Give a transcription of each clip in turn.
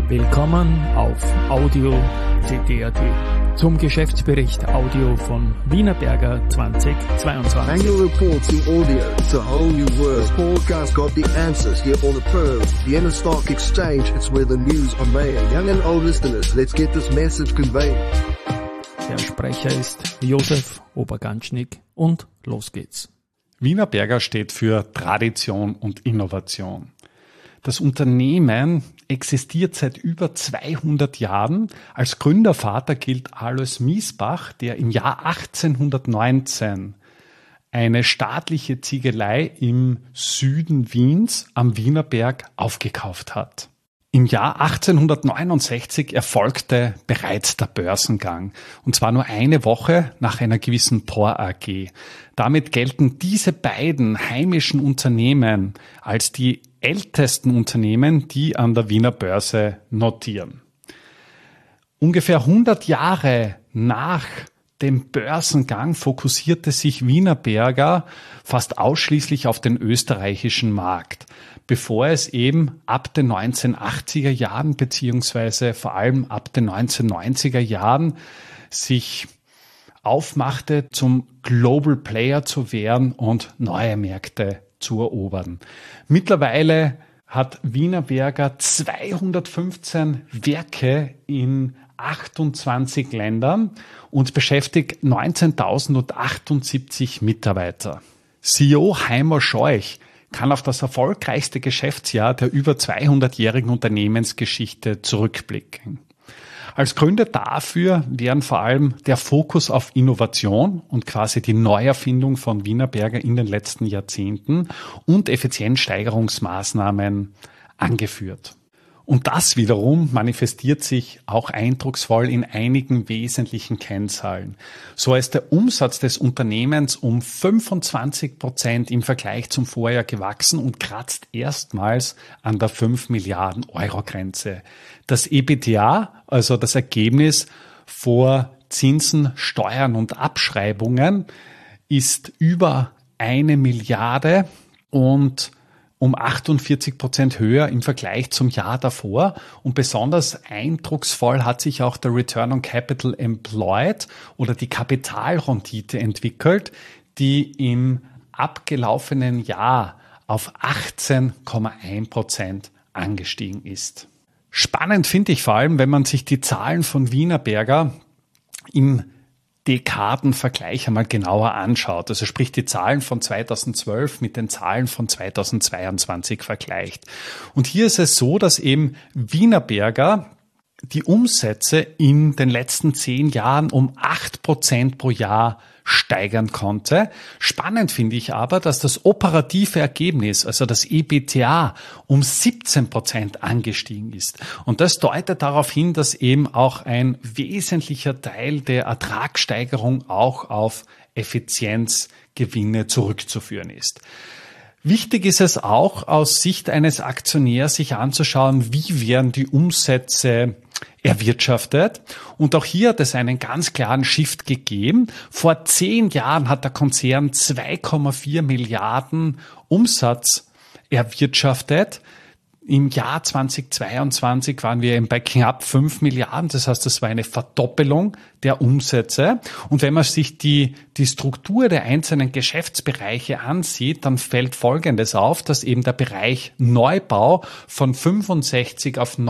Willkommen auf Audio CD.at zum Geschäftsbericht Audio von Wienerberger 2022. Annual reports in audio. It's a whole new world. Podcast got the answers here on the Pearl, Vienna Stock Exchange. It's where the news are made. Young and old listeners, let's get this message conveyed. Der Sprecher ist Josef Oberganschnick und los geht's. Wienerberger steht für Tradition und Innovation. Das Unternehmen existiert seit über 200 Jahren. Als Gründervater gilt Alois Miesbach, der im Jahr 1819 eine staatliche Ziegelei im Süden Wiens am Wienerberg aufgekauft hat. Im Jahr 1869 erfolgte bereits der Börsengang, und zwar nur eine Woche nach einer gewissen Thor AG. Damit gelten diese beiden heimischen Unternehmen als die ältesten Unternehmen, die an der Wiener Börse notieren. Ungefähr 100 Jahre nach dem Börsengang fokussierte sich Wienerberger fast ausschließlich auf den österreichischen Markt, bevor es eben ab den 1980er Jahren beziehungsweise vor allem ab den 1990er Jahren sich aufmachte, zum Global Player zu werden und neue Märkte zu erobern. Mittlerweile hat Wienerberger 215 Werke in 28 Ländern und beschäftigt 19.078 Mitarbeiter. CEO Heimo Scheuch kann auf das erfolgreichste Geschäftsjahr der über 200-jährigen Unternehmensgeschichte zurückblicken. Als Gründe dafür wären vor allem der Fokus auf Innovation und quasi die Neuerfindung von Wienerberger in den letzten Jahrzehnten und Effizienzsteigerungsmaßnahmen angeführt. Und das wiederum manifestiert sich auch eindrucksvoll in einigen wesentlichen Kennzahlen. So ist der Umsatz des Unternehmens um 25% im Vergleich zum Vorjahr gewachsen und kratzt erstmals an der 5 Milliarden Euro Grenze. Das EBITDA, also das Ergebnis vor Zinsen, Steuern und Abschreibungen, ist über 1 Milliarde und um 48% höher im Vergleich zum Jahr davor. Und besonders eindrucksvoll hat sich auch der Return on Capital Employed oder die Kapitalrendite entwickelt, die im abgelaufenen Jahr auf 18,1% angestiegen ist. Spannend finde ich vor allem, wenn man sich die Zahlen von Wienerberger im Dekadenvergleich einmal genauer anschaut, also sprich die Zahlen von 2012 mit den Zahlen von 2022 vergleicht. Und hier ist es so, dass eben Wienerberger die Umsätze in den letzten 10 Jahren um 8% pro Jahr steigern konnte. Spannend finde ich aber, dass das operative Ergebnis, also das EBITDA, um 17% angestiegen ist. Und das deutet darauf hin, dass eben auch ein wesentlicher Teil der Ertragssteigerung auch auf Effizienzgewinne zurückzuführen ist. Wichtig ist es auch, aus Sicht eines Aktionärs sich anzuschauen, wie werden die Umsätze erwirtschaftet. Und auch hier hat es einen ganz klaren Shift gegeben. Vor 10 Jahren hat der Konzern 2,4 Milliarden Umsatz erwirtschaftet. Im Jahr 2022 waren wir eben bei knapp 5 Milliarden. Das heißt, das war eine Verdoppelung der Umsätze. Und wenn man sich die Struktur der einzelnen Geschäftsbereiche ansieht, dann fällt Folgendes auf, dass eben der Bereich Neubau von 65 auf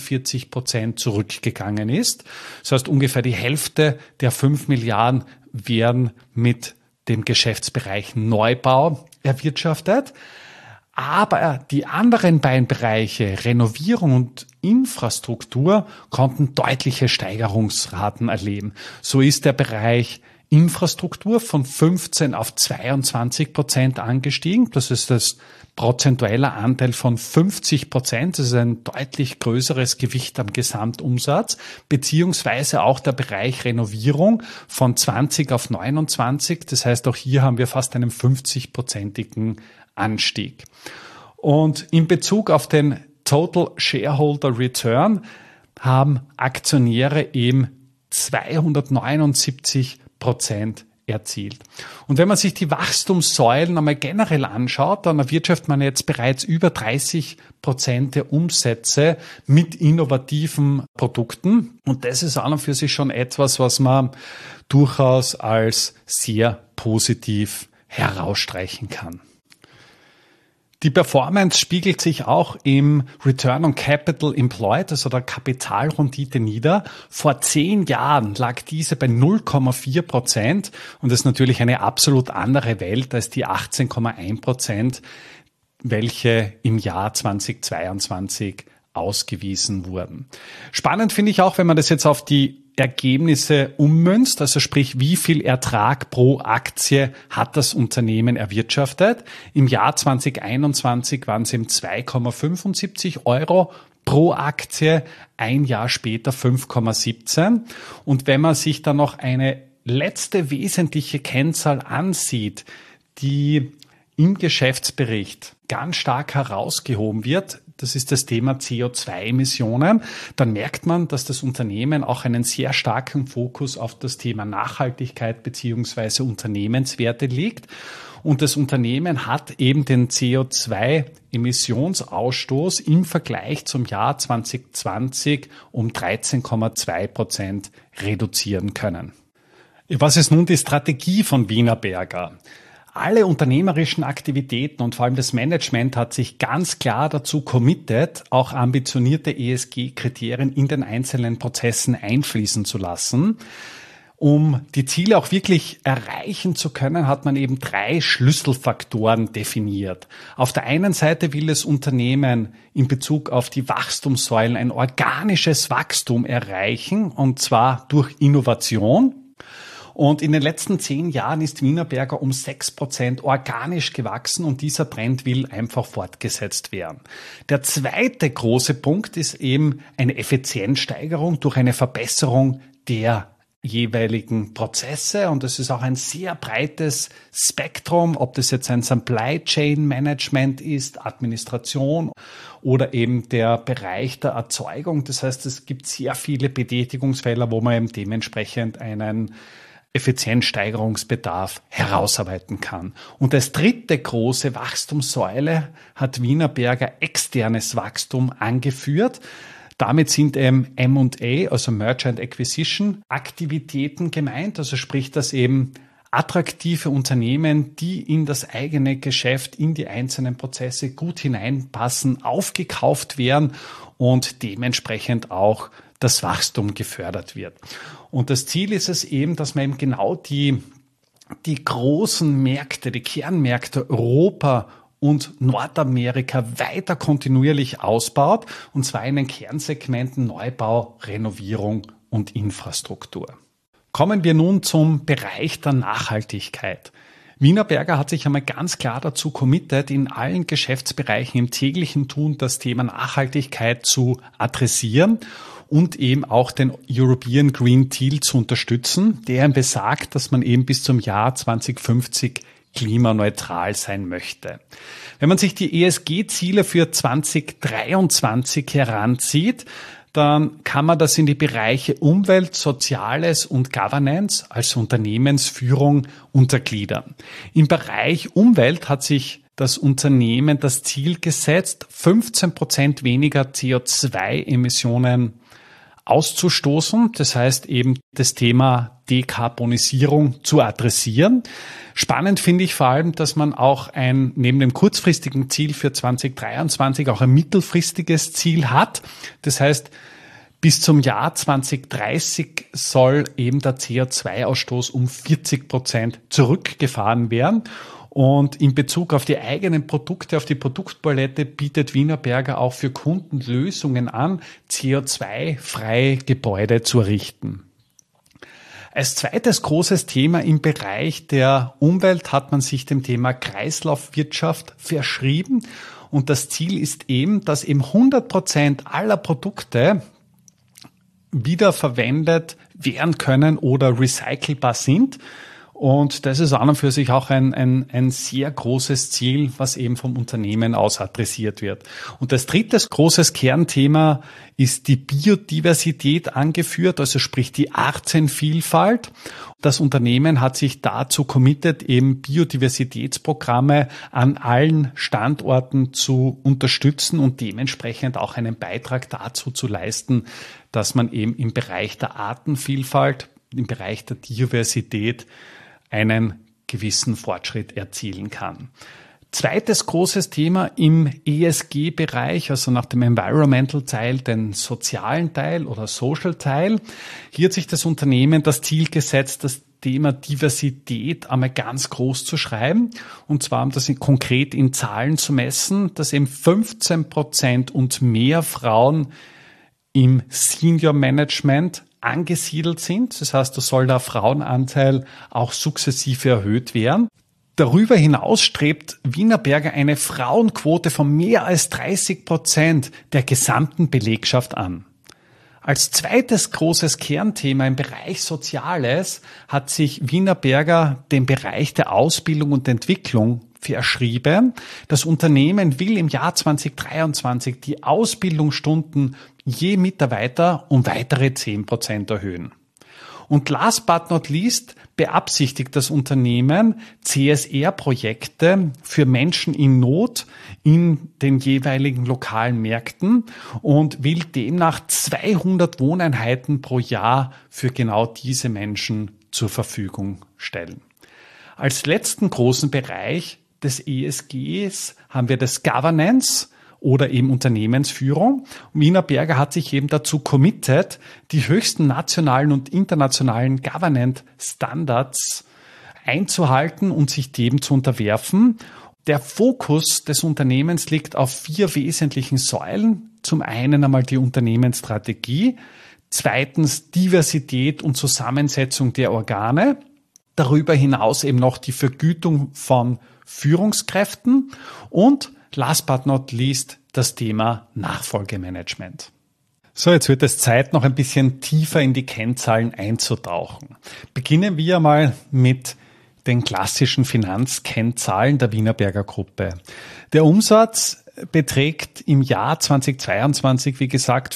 49% zurückgegangen ist. Das heißt, ungefähr die Hälfte der 5 Milliarden werden mit dem Geschäftsbereich Neubau erwirtschaftet. Aber die anderen beiden Bereiche, Renovierung und Infrastruktur, konnten deutliche Steigerungsraten erleben. So ist der Bereich Infrastruktur von 15 auf 22% angestiegen. Das ist das prozentuelle Anteil von 50%. Das ist ein deutlich größeres Gewicht am Gesamtumsatz, beziehungsweise auch der Bereich Renovierung von 20 auf 29. Das heißt, auch hier haben wir fast einen 50%igen Anstieg. Und in Bezug auf den Total Shareholder Return haben Aktionäre eben 279% erzielt. Und wenn man sich die Wachstumssäulen einmal generell anschaut, dann erwirtschaftet man jetzt bereits über 30% der Umsätze mit innovativen Produkten. Und das ist an und für sich schon etwas, was man durchaus als sehr positiv herausstreichen kann. Die Performance spiegelt sich auch im Return on Capital Employed, also der Kapitalrendite nieder. Vor 10 Jahren lag diese bei 0,4% und das ist natürlich eine absolut andere Welt als die 18,1%, welche im Jahr 2022 ausgewiesen wurden. Spannend finde ich auch, wenn man das jetzt auf die Ergebnisse ummünzt, also sprich, wie viel Ertrag pro Aktie hat das Unternehmen erwirtschaftet. Im Jahr 2021 waren es eben 2,75 Euro pro Aktie, ein Jahr später 5,17. Und wenn man sich dann noch eine letzte wesentliche Kennzahl ansieht, die im Geschäftsbericht ganz stark herausgehoben wird, das ist das Thema CO2-Emissionen, dann merkt man, dass das Unternehmen auch einen sehr starken Fokus auf das Thema Nachhaltigkeit bzw. Unternehmenswerte legt. Und das Unternehmen hat eben den CO2-Emissionsausstoß im Vergleich zum Jahr 2020 um 13,2% reduzieren können. Was ist nun die Strategie von Wienerberger? Alle unternehmerischen Aktivitäten und vor allem das Management hat sich ganz klar dazu committed, auch ambitionierte ESG-Kriterien in den einzelnen Prozessen einfließen zu lassen. Um die Ziele auch wirklich erreichen zu können, hat man eben 3 Schlüsselfaktoren definiert. Auf der einen Seite will das Unternehmen in Bezug auf die Wachstumssäulen ein organisches Wachstum erreichen, und zwar durch Innovation. Und in den letzten 10 Jahren ist Wienerberger um 6% organisch gewachsen und dieser Trend will einfach fortgesetzt werden. Der zweite große Punkt ist eben eine Effizienzsteigerung durch eine Verbesserung der jeweiligen Prozesse, und das ist auch ein sehr breites Spektrum, ob das jetzt ein Supply Chain Management ist, Administration oder eben der Bereich der Erzeugung. Das heißt, es gibt sehr viele Betätigungsfelder, wo man eben dementsprechend einen Effizienzsteigerungsbedarf herausarbeiten kann. Und als dritte große Wachstumssäule hat Wienerberger externes Wachstum angeführt. Damit sind M&A, also Merger and Acquisition Aktivitäten gemeint, also sprich, dass eben attraktive Unternehmen, die in das eigene Geschäft, in die einzelnen Prozesse gut hineinpassen, aufgekauft werden und dementsprechend auch das Wachstum gefördert wird. Und das Ziel ist es eben, dass man eben genau die großen Märkte, die Kernmärkte Europa und Nordamerika weiter kontinuierlich ausbaut, und zwar in den Kernsegmenten Neubau, Renovierung und Infrastruktur. Kommen wir nun zum Bereich der Nachhaltigkeit. Wienerberger hat sich einmal ganz klar dazu committed, in allen Geschäftsbereichen im täglichen Tun das Thema Nachhaltigkeit zu adressieren und eben auch den European Green Deal zu unterstützen, der besagt, dass man eben bis zum Jahr 2050 klimaneutral sein möchte. Wenn man sich die ESG-Ziele für 2023 heranzieht, dann kann man das in die Bereiche Umwelt, Soziales und Governance, also Unternehmensführung, untergliedern. Im Bereich Umwelt hat sich das Unternehmen das Ziel gesetzt, 15% weniger CO2-Emissionen auszustoßen. Das heißt eben das Thema Dekarbonisierung zu adressieren. Spannend finde ich vor allem, dass man auch neben dem kurzfristigen Ziel für 2023 auch ein mittelfristiges Ziel hat. Das heißt, bis zum Jahr 2030 soll eben der CO2-Ausstoß um 40% zurückgefahren werden. Und in Bezug auf die eigenen Produkte, auf die Produktpalette bietet Wienerberger auch für Kunden Lösungen an, CO2-freie Gebäude zu errichten. Als zweites großes Thema im Bereich der Umwelt hat man sich dem Thema Kreislaufwirtschaft verschrieben. Und das Ziel ist eben, dass eben 100% aller Produkte wiederverwendet werden können oder recycelbar sind. Und das ist an und für sich auch ein sehr großes Ziel, was eben vom Unternehmen aus adressiert wird. Und das dritte großes Kernthema ist die Biodiversität angeführt, also sprich die Artenvielfalt. Das Unternehmen hat sich dazu committed, eben Biodiversitätsprogramme an allen Standorten zu unterstützen und dementsprechend auch einen Beitrag dazu zu leisten, dass man eben im Bereich der Artenvielfalt, im Bereich der Diversität einen gewissen Fortschritt erzielen kann. Zweites großes Thema im ESG-Bereich, also nach dem Environmental-Teil, den sozialen Teil oder Social-Teil. Hier hat sich das Unternehmen das Ziel gesetzt, das Thema Diversität einmal ganz groß zu schreiben. Und zwar, um das konkret in Zahlen zu messen, dass eben 15% und mehr Frauen im Senior Management angesiedelt sind. Das heißt, da soll der Frauenanteil auch sukzessive erhöht werden. Darüber hinaus strebt Wienerberger eine Frauenquote von mehr als 30% der gesamten Belegschaft an. Als zweites großes Kernthema im Bereich Soziales hat sich Wienerberger den Bereich der Ausbildung und Entwicklung verschrieben. Das Unternehmen will im Jahr 2023 die Ausbildungsstunden je Mitarbeiter um weitere 10% erhöhen. Und last but not least beabsichtigt das Unternehmen, CSR-Projekte für Menschen in Not in den jeweiligen lokalen Märkten und will demnach 200 Wohneinheiten pro Jahr für genau diese Menschen zur Verfügung stellen. Als letzten großen Bereich des ESGs haben wir das Governance oder eben Unternehmensführung. Wienerberger hat sich eben dazu committed, die höchsten nationalen und internationalen Governance Standards einzuhalten und sich dem zu unterwerfen. Der Fokus des Unternehmens liegt auf 4 wesentlichen Säulen. Zum einen einmal die Unternehmensstrategie, zweitens Diversität und Zusammensetzung der Organe, darüber hinaus eben noch die Vergütung von Führungskräften und last but not least das Thema Nachfolgemanagement. So, jetzt wird es Zeit, noch ein bisschen tiefer in die Kennzahlen einzutauchen. Beginnen wir mal mit den klassischen Finanzkennzahlen der Wienerberger Gruppe. Der Umsatz beträgt im Jahr 2022, wie gesagt,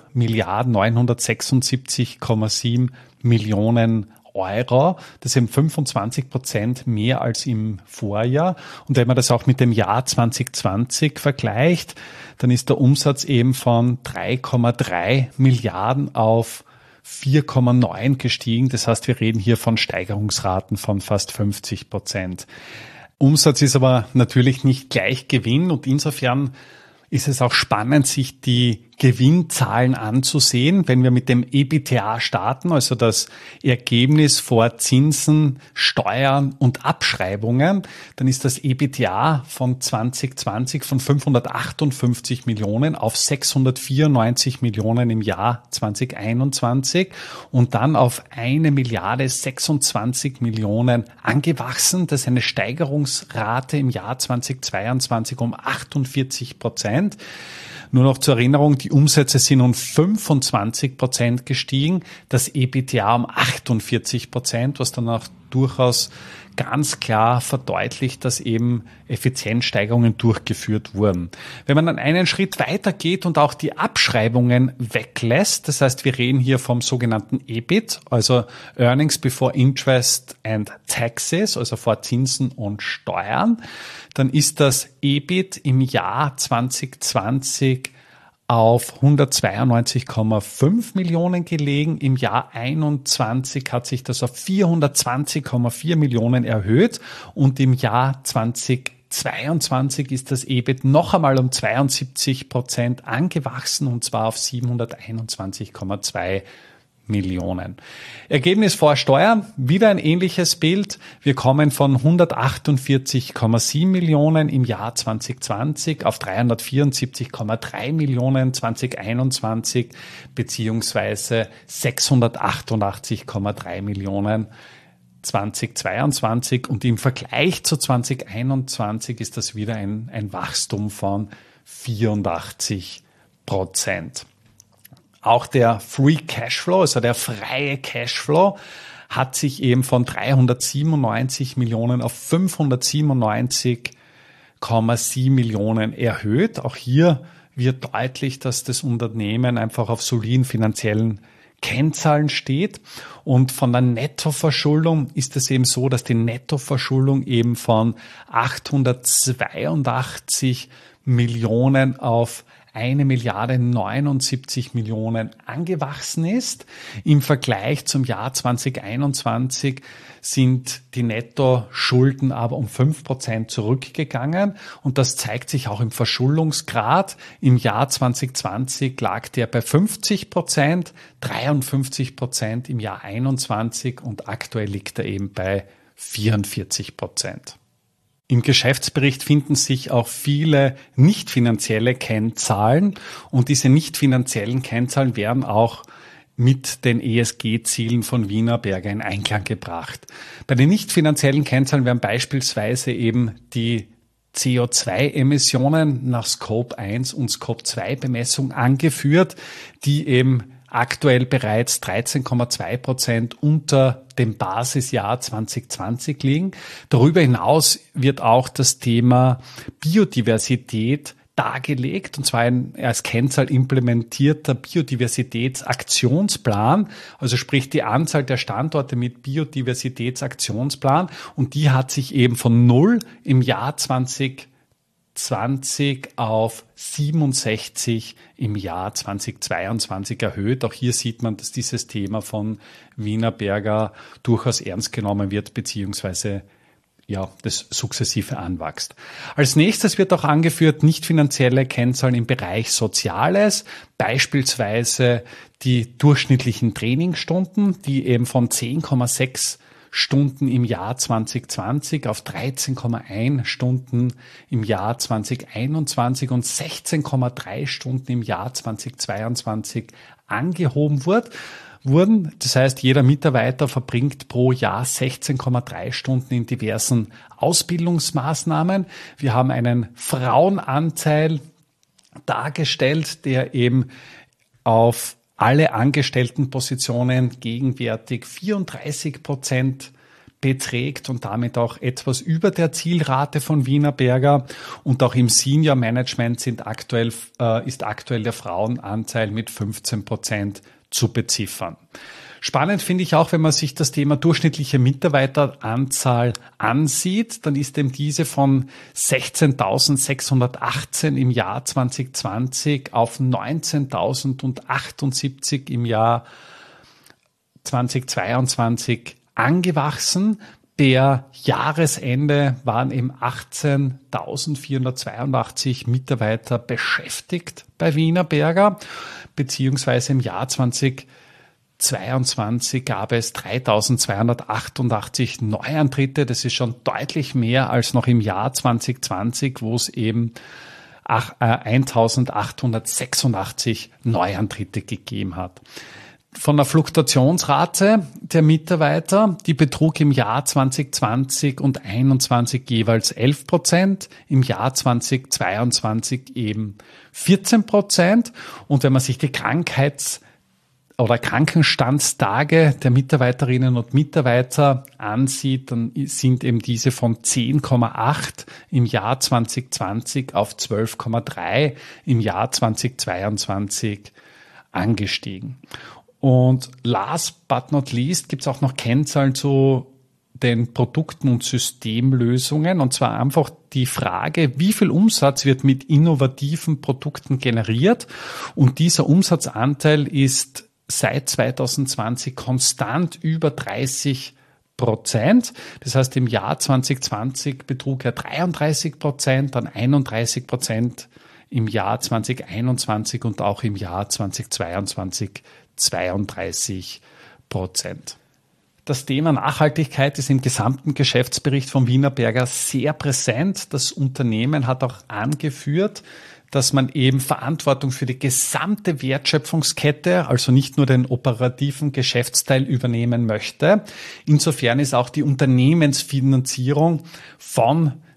4.976,7 Millionen Euro. Das sind 25% mehr als im Vorjahr. Und wenn man das auch mit dem Jahr 2020 vergleicht, dann ist der Umsatz eben von 3,3 Milliarden auf 4,9 gestiegen. Das heißt, wir reden hier von Steigerungsraten von fast 50%. Umsatz ist aber natürlich nicht gleich Gewinn und insofern ist es auch spannend, sich die Gewinnzahlen anzusehen. Wenn wir mit dem EBITDA starten, also das Ergebnis vor Zinsen, Steuern und Abschreibungen, dann ist das EBITDA von 2020 von 558 Millionen auf 694 Millionen im Jahr 2021 und dann auf 1.026 Millionen angewachsen. Das ist eine Steigerungsrate im Jahr 2022 um 48%. Nur noch zur Erinnerung, die Umsätze sind um 25% gestiegen, das EBITDA um 48%, was dann auch durchaus ganz klar verdeutlicht, dass eben Effizienzsteigerungen durchgeführt wurden. Wenn man dann einen Schritt weiter geht und auch die Abschreibungen weglässt, das heißt, wir reden hier vom sogenannten EBIT, also Earnings Before Interest and Taxes, also vor Zinsen und Steuern, dann ist das EBIT im Jahr 2020 auf 192,5 Millionen gelegen. Im Jahr 21 hat sich das auf 420,4 Millionen erhöht und im Jahr 2022 ist das EBIT noch einmal um 72% angewachsen und zwar auf 721,2 Millionen. Ergebnis vor Steuern, wieder ein ähnliches Bild. Wir kommen von 148,7 Millionen im Jahr 2020 auf 374,3 Millionen 2021 beziehungsweise 688,3 Millionen 2022 und im Vergleich zu 2021 ist das wieder ein Wachstum von 84%. Auch der Free Cashflow, also der freie Cashflow, hat sich eben von 397 Millionen auf 597,7 Millionen erhöht. Auch hier wird deutlich, dass das Unternehmen einfach auf soliden finanziellen Kennzahlen steht. Und von der Nettoverschuldung ist es eben so, dass die Nettoverschuldung eben von 882 Millionen auf 1.079.000.000 angewachsen ist. Im Vergleich zum Jahr 2021 sind die Nettoschulden aber um 5% zurückgegangen und das zeigt sich auch im Verschuldungsgrad. Im Jahr 2020 lag der bei 50%, 53% im Jahr 2021 und aktuell liegt er eben bei 44%. Im Geschäftsbericht finden sich auch viele nicht finanzielle Kennzahlen und diese nicht finanziellen Kennzahlen werden auch mit den ESG-Zielen von Wienerberger in Einklang gebracht. Bei den nicht finanziellen Kennzahlen werden beispielsweise eben die CO2-Emissionen nach Scope 1 und Scope 2 Bemessung angeführt, die eben aktuell bereits 13,2% unter dem Basisjahr 2020 liegen. Darüber hinaus wird auch das Thema Biodiversität dargelegt, und zwar ein als Kennzahl implementierter Biodiversitätsaktionsplan, also sprich die Anzahl der Standorte mit Biodiversitätsaktionsplan, und die hat sich eben von 0 im Jahr 2020 auf 67 im Jahr 2022 erhöht. Auch hier sieht man, dass dieses Thema von Wienerberger durchaus ernst genommen wird, beziehungsweise das sukzessive anwächst. Als nächstes wird auch angeführt, nicht finanzielle Kennzahlen im Bereich Soziales, beispielsweise die durchschnittlichen Trainingsstunden, die eben von 10,6 Stunden im Jahr 2020 auf 13,1 Stunden im Jahr 2021 und 16,3 Stunden im Jahr 2022 angehoben wurden. Das heißt, jeder Mitarbeiter verbringt pro Jahr 16,3 Stunden in diversen Ausbildungsmaßnahmen. Wir haben einen Frauenanteil dargestellt, der eben auf alle Angestelltenpositionen gegenwärtig 34% beträgt und damit auch etwas über der Zielrate von Wienerberger. Und auch im Senior Management ist aktuell der Frauenanteil mit 15% zu beziffern. Spannend finde ich auch, wenn man sich das Thema durchschnittliche Mitarbeiteranzahl ansieht, dann ist eben diese von 16.618 im Jahr 2020 auf 19.078 im Jahr 2022 angewachsen. Per Jahresende waren eben 18.482 Mitarbeiter beschäftigt bei Wienerberger, beziehungsweise im Jahr 2022 gab es 3.288 Neuantritte. Das ist schon deutlich mehr als noch im Jahr 2020, wo es eben 1.886 Neuantritte gegeben hat. Von der Fluktuationsrate der Mitarbeiter, die betrug im Jahr 2020 und 2021 jeweils 11%, im Jahr 2022 eben 14%. Und wenn man sich die Krankenstandstage der Mitarbeiterinnen und Mitarbeiter ansieht, dann sind eben diese von 10,8 im Jahr 2020 auf 12,3 im Jahr 2022 angestiegen. Und last but not least gibt es auch noch Kennzahlen zu den Produkten und Systemlösungen, und zwar einfach die Frage, wie viel Umsatz wird mit innovativen Produkten generiert, und dieser Umsatzanteil ist seit 2020 konstant über 30%. Das heißt, im Jahr 2020 betrug er 33%, dann 31% im Jahr 2021 und auch im Jahr 2022 32%. Das Thema Nachhaltigkeit ist im gesamten Geschäftsbericht von Wienerberger sehr präsent. Das Unternehmen hat auch angeführt, dass man eben Verantwortung für die gesamte Wertschöpfungskette, also nicht nur den operativen Geschäftsteil, übernehmen möchte. Insofern ist auch die Unternehmensfinanzierung von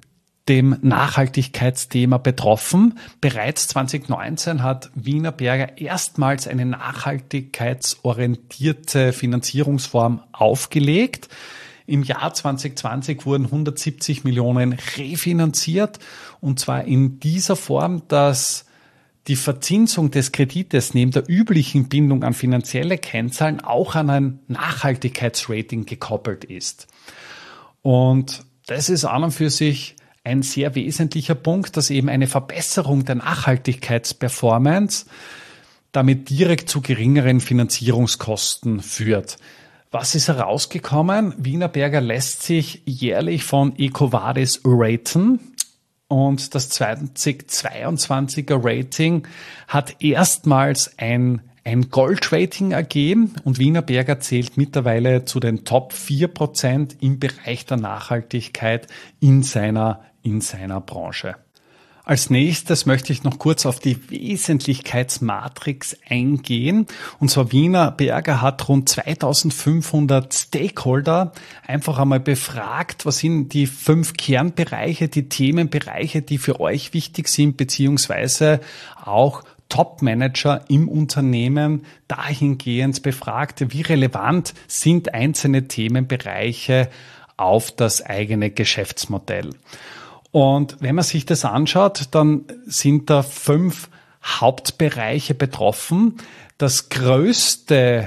dem Nachhaltigkeitsthema betroffen. Bereits 2019 hat Wienerberger erstmals eine nachhaltigkeitsorientierte Finanzierungsform aufgelegt. Im Jahr 2020 wurden 170 Millionen refinanziert, und zwar in dieser Form, dass die Verzinsung des Kredites neben der üblichen Bindung an finanzielle Kennzahlen auch an ein Nachhaltigkeitsrating gekoppelt ist. Und das ist an und für sich ein sehr wesentlicher Punkt, dass eben eine Verbesserung der Nachhaltigkeitsperformance damit direkt zu geringeren Finanzierungskosten führt. Was ist herausgekommen? Wienerberger lässt sich jährlich von EcoVadis raten, und das 2022er Rating hat erstmals ein Gold-Rating ergeben, und Wienerberger zählt mittlerweile zu den Top 4% im Bereich der Nachhaltigkeit in seiner Branche. Als nächstes möchte ich noch kurz auf die Wesentlichkeitsmatrix eingehen. Und zwar Wienerberger hat rund 2500 Stakeholder einfach einmal befragt, was sind die 5 Kernbereiche, die Themenbereiche, die für euch wichtig sind, beziehungsweise auch Top-Manager im Unternehmen dahingehend befragt, wie relevant sind einzelne Themenbereiche auf das eigene Geschäftsmodell. Und wenn man sich das anschaut, dann sind da 5 Hauptbereiche betroffen. Das größte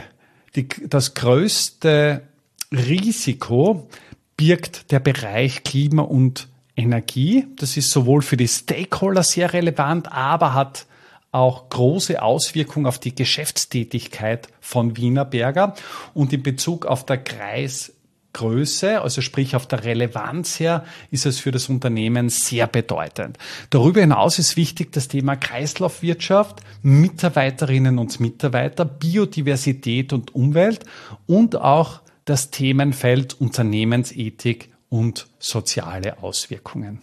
Risiko birgt der Bereich Klima und Energie. Das ist sowohl für die Stakeholder sehr relevant, aber hat auch große Auswirkungen auf die Geschäftstätigkeit von Wienerberger. Und in Bezug auf der Kreisgröße, also sprich auf der Relevanz her, ist es für das Unternehmen sehr bedeutend. Darüber hinaus ist wichtig das Thema Kreislaufwirtschaft, Mitarbeiterinnen und Mitarbeiter, Biodiversität und Umwelt und auch das Themenfeld Unternehmensethik und soziale Auswirkungen.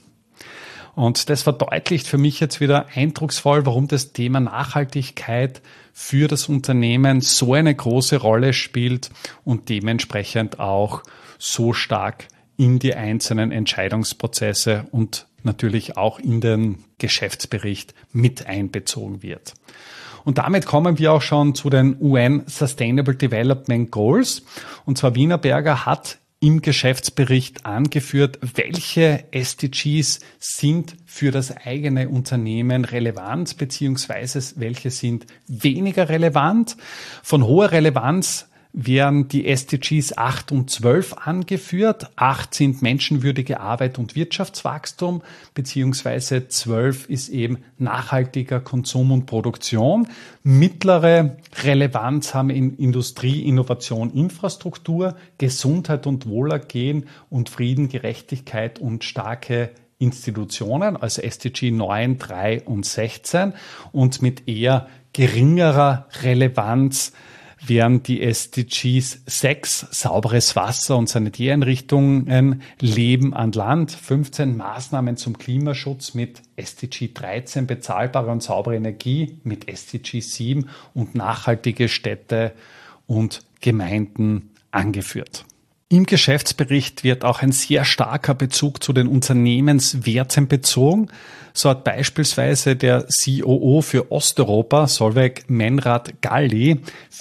Und das verdeutlicht für mich jetzt wieder eindrucksvoll, warum das Thema Nachhaltigkeit für das Unternehmen so eine große Rolle spielt und dementsprechend auch so stark in die einzelnen Entscheidungsprozesse und natürlich auch in den Geschäftsbericht mit einbezogen wird. Und damit kommen wir auch schon zu den UN Sustainable Development Goals. Und zwar Wienerberger hat im Geschäftsbericht angeführt, welche SDGs sind für das eigene Unternehmen relevant, beziehungsweise welche sind weniger relevant. Von hoher Relevanz werden die SDGs 8 und 12 angeführt. 8 sind menschenwürdige Arbeit und Wirtschaftswachstum, beziehungsweise 12 ist eben nachhaltiger Konsum und Produktion. Mittlere Relevanz haben in Industrie, Innovation, Infrastruktur, Gesundheit und Wohlergehen und Frieden, Gerechtigkeit und starke Institutionen, also SDG 9, 3 und 16. Und mit eher geringerer Relevanz während die SDGs 6, sauberes Wasser und Sanitäreinrichtungen, Leben an Land, 15 Maßnahmen zum Klimaschutz mit SDG 13, bezahlbare und saubere Energie mit SDG 7 und nachhaltige Städte und Gemeinden angeführt. Im Geschäftsbericht wird auch ein sehr starker Bezug zu den Unternehmenswerten bezogen. So hat beispielsweise der COO für Osteuropa, Solveig Menrad-Galli,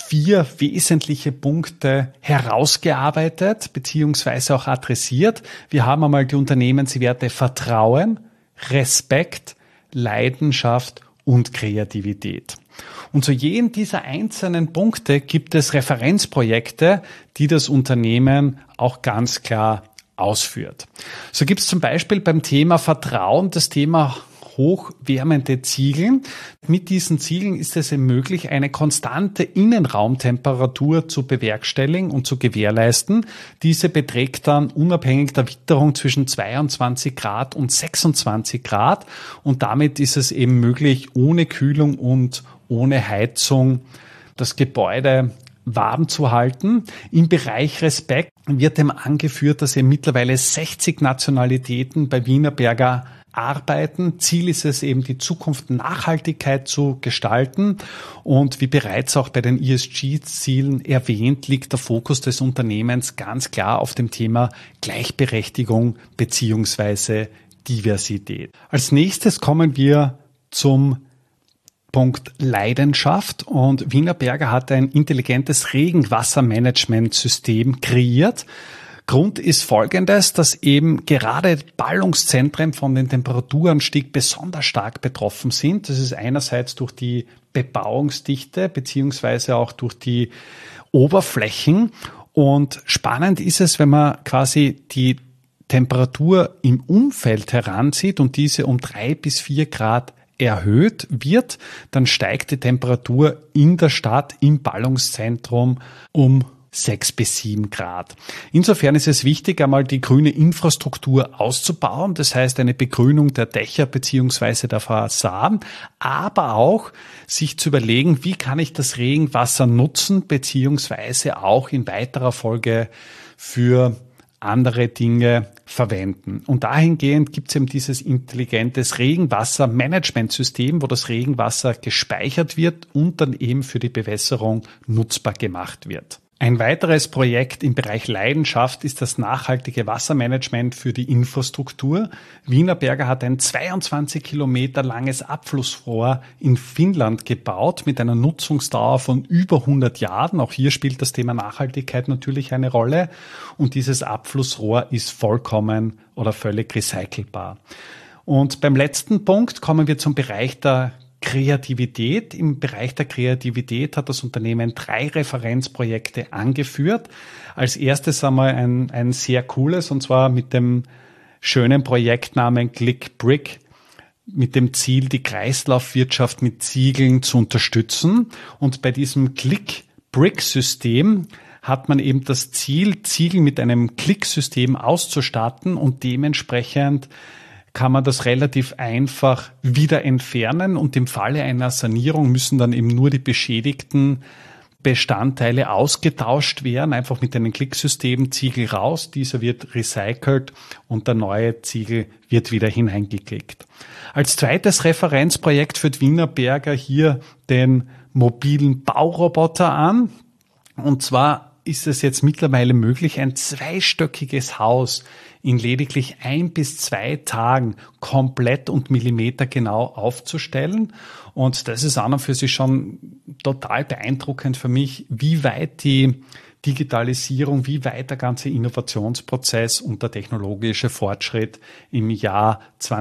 4 wesentliche Punkte herausgearbeitet bzw. auch adressiert. Wir haben einmal die Unternehmenswerte Vertrauen, Respekt, Leidenschaft und Kreativität. Und zu jedem dieser einzelnen Punkte gibt es Referenzprojekte, die das Unternehmen auch ganz klar ausführt. So gibt es zum Beispiel beim Thema Vertrauen das Thema hochwärmende Ziegeln. Mit diesen Ziegeln ist es möglich, eine konstante Innenraumtemperatur zu bewerkstelligen und zu gewährleisten. Diese beträgt dann unabhängig der Witterung zwischen 22 Grad und 26 Grad. Und damit ist es eben möglich, ohne Kühlung und ohne Heizung das Gebäude warm zu halten. Im Bereich Respekt wird dem angeführt, dass mittlerweile 60 Nationalitäten bei Wienerberger arbeiten. Ziel ist es eben, die Zukunft Nachhaltigkeit zu gestalten. Und wie bereits auch bei den ESG-Zielen erwähnt, liegt der Fokus des Unternehmens ganz klar auf dem Thema Gleichberechtigung bzw. Diversität. Als nächstes kommen wir zum Punkt Leidenschaft, und Wienerberger hat ein intelligentes Regenwassermanagementsystem kreiert. Grund ist folgendes, dass eben gerade Ballungszentren von den Temperaturanstieg besonders stark betroffen sind. Das ist einerseits durch die Bebauungsdichte beziehungsweise auch durch die Oberflächen. Und spannend ist es, wenn man quasi die Temperatur im Umfeld heranzieht und diese um 3 bis 4 Grad erhöht wird, dann steigt die Temperatur in der Stadt im Ballungszentrum um 6 bis 7 Grad. Insofern ist es wichtig, einmal die grüne Infrastruktur auszubauen, das heißt eine Begrünung der Dächer bzw. der Fassaden, aber auch sich zu überlegen, wie kann ich das Regenwasser nutzen bzw. auch in weiterer Folge für andere Dinge verwenden. Und dahingehend gibt es eben dieses intelligentes Regenwassermanagementsystem, wo das Regenwasser gespeichert wird und dann eben für die Bewässerung nutzbar gemacht wird. Ein weiteres Projekt im Bereich Leidenschaft ist das nachhaltige Wassermanagement für die Infrastruktur. Wienerberger hat ein 22 Kilometer langes Abflussrohr in Finnland gebaut mit einer Nutzungsdauer von über 100 Jahren. Auch hier spielt das Thema Nachhaltigkeit natürlich eine Rolle. Und dieses Abflussrohr ist vollkommen oder völlig recycelbar. Und beim letzten Punkt kommen wir zum Bereich der Kreativität. Im Bereich der Kreativität hat das Unternehmen 3 Referenzprojekte angeführt. Als erstes einmal ein sehr cooles, und zwar mit dem schönen Projektnamen Click Brick, mit dem Ziel, die Kreislaufwirtschaft mit Ziegeln zu unterstützen. Und bei diesem Click Brick System hat man eben das Ziel, Ziegel mit einem Klicksystem auszustatten, und dementsprechend kann man das relativ einfach wieder entfernen, und im Falle einer Sanierung müssen dann eben nur die beschädigten Bestandteile ausgetauscht werden, einfach mit einem Klicksystem, Ziegel raus, dieser wird recycelt und der neue Ziegel wird wieder hineingeklickt. Als zweites Referenzprojekt führt Wienerberger hier den mobilen Bauroboter an, und zwar ist es jetzt mittlerweile möglich, ein 2-stöckiges Haus in lediglich 1 bis 2 Tagen komplett und millimetergenau aufzustellen. Und das ist an und für sich schon total beeindruckend für mich, wie weit die Digitalisierung, wie weit der ganze Innovationsprozess und der technologische Fortschritt im Jahr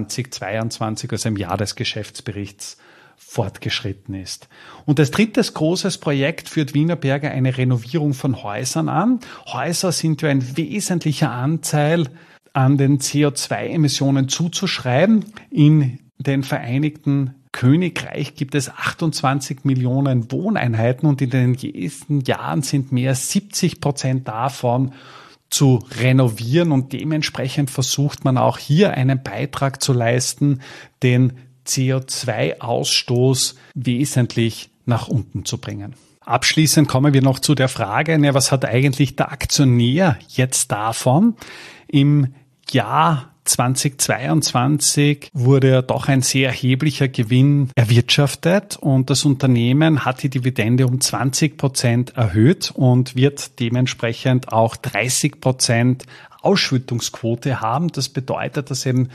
2022, also im Jahr des Geschäftsberichts, fortgeschritten ist. Und als drittes großes Projekt führt Wienerberger eine Renovierung von Häusern an. Häuser sind ja ein wesentlicher Anteil an den CO2-Emissionen zuzuschreiben. In den Vereinigten Königreich gibt es 28 Millionen Wohneinheiten, und in den nächsten Jahren sind mehr als 70% davon zu renovieren, und dementsprechend versucht man auch hier einen Beitrag zu leisten, den CO2-Ausstoß wesentlich nach unten zu bringen. Abschließend kommen wir noch zu der Frage, was hat eigentlich der Aktionär jetzt davon? Im Jahr 2022 wurde doch ein sehr erheblicher Gewinn erwirtschaftet, und das Unternehmen hat die Dividende um 20% erhöht und wird dementsprechend auch 30% Ausschüttungsquote haben. Das bedeutet, dass eben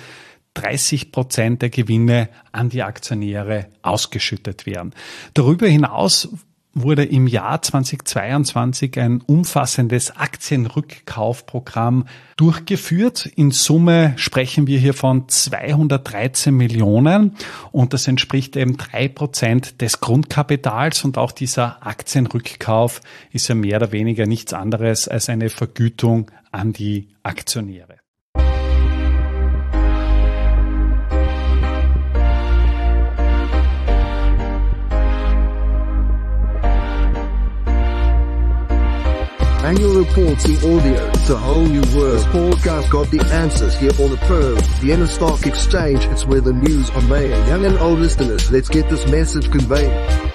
30% der Gewinne an die Aktionäre ausgeschüttet werden. Darüber hinaus wurde im Jahr 2022 ein umfassendes Aktienrückkaufprogramm durchgeführt. In Summe sprechen wir hier von 213 Millionen, und das entspricht eben 3% des Grundkapitals, und auch dieser Aktienrückkauf ist ja mehr oder weniger nichts anderes als eine Vergütung an die Aktionäre. Annual reports in audio. It's a whole new world. This podcast got the answers here on the Pearl, Vienna Stock Exchange. It's where the news are made. Young and old listeners, let's get this message conveyed.